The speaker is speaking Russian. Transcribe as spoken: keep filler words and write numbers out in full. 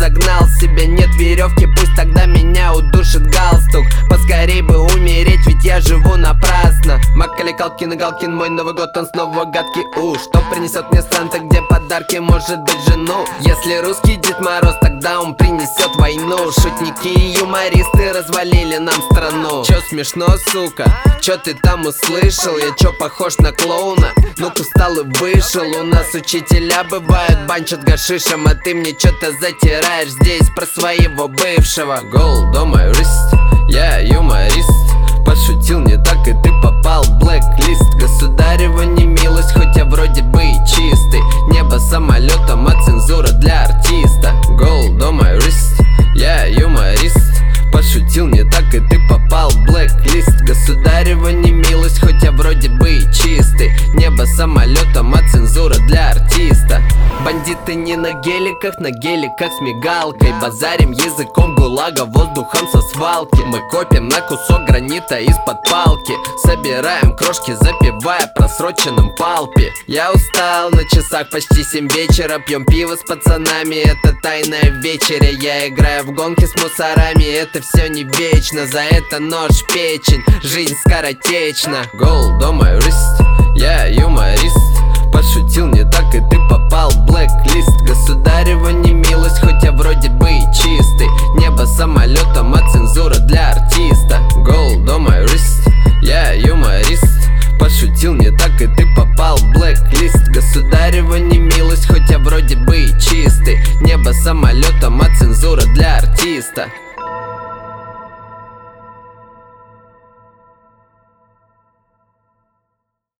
загнал себе. Нет веревки, пусть тогда меня удушит галстук. Поскорей бы умереть, ведь я живу напрасно. Маккали Калкин и Галкин, мой Новый год, он снова гадкий. У, что принесет мне Санта, где подарки, может быть, жену? Если русский Дед Мороз, тогда он принесет войну. Шутники и юмористы развалили нам страну. Чё смешно, сука? Чё ты там услышал? Я чё, похож на клоуна? Ну-ка встал и вышел. У нас учителя бывают, банчат гашишем, а ты мне чё-то затираешь здесь про своего бывшего. Gold on my wrist, я юморист. Пошутил не так, и ты попал в блэк-лист. Государева не милость, хоть я вроде бы и чистый. Небо самолетом, а цензура для артиста. Gold on my wrist, я юморист. Пошутил не так, и ты попал в блэк-лист. Государева не милость, хоть я вроде бы и чистый. Небо самолетом, а цензура для артиста. Бандиты не на геликах, на геликах с мигалкой. Базарим языком гулага, воздухом со свалки. Мы копим на кусок гранита из-под палки. Собираем крошки, запивая просроченным палпи. Я устал, на часах почти семь вечера. Пьем пиво с пацанами, это тайная вечеря. Я играю в гонки с мусорами, это все не вечно. За это нож в печень, жизнь скоротечна. Gold on my wrist, я юморист. Пошутил не так, и ты попал в блэк-лист. Государева не милость, хоть я вроде бы и чистый. Небо самолетом, а цензура для артиста. Gold on my wrist, я юморист. Пошутил не так, и ты попал в блэк-лист. Государева не милость, хоть я вроде бы и чистый. Небо самолетом, а цензура для артиста.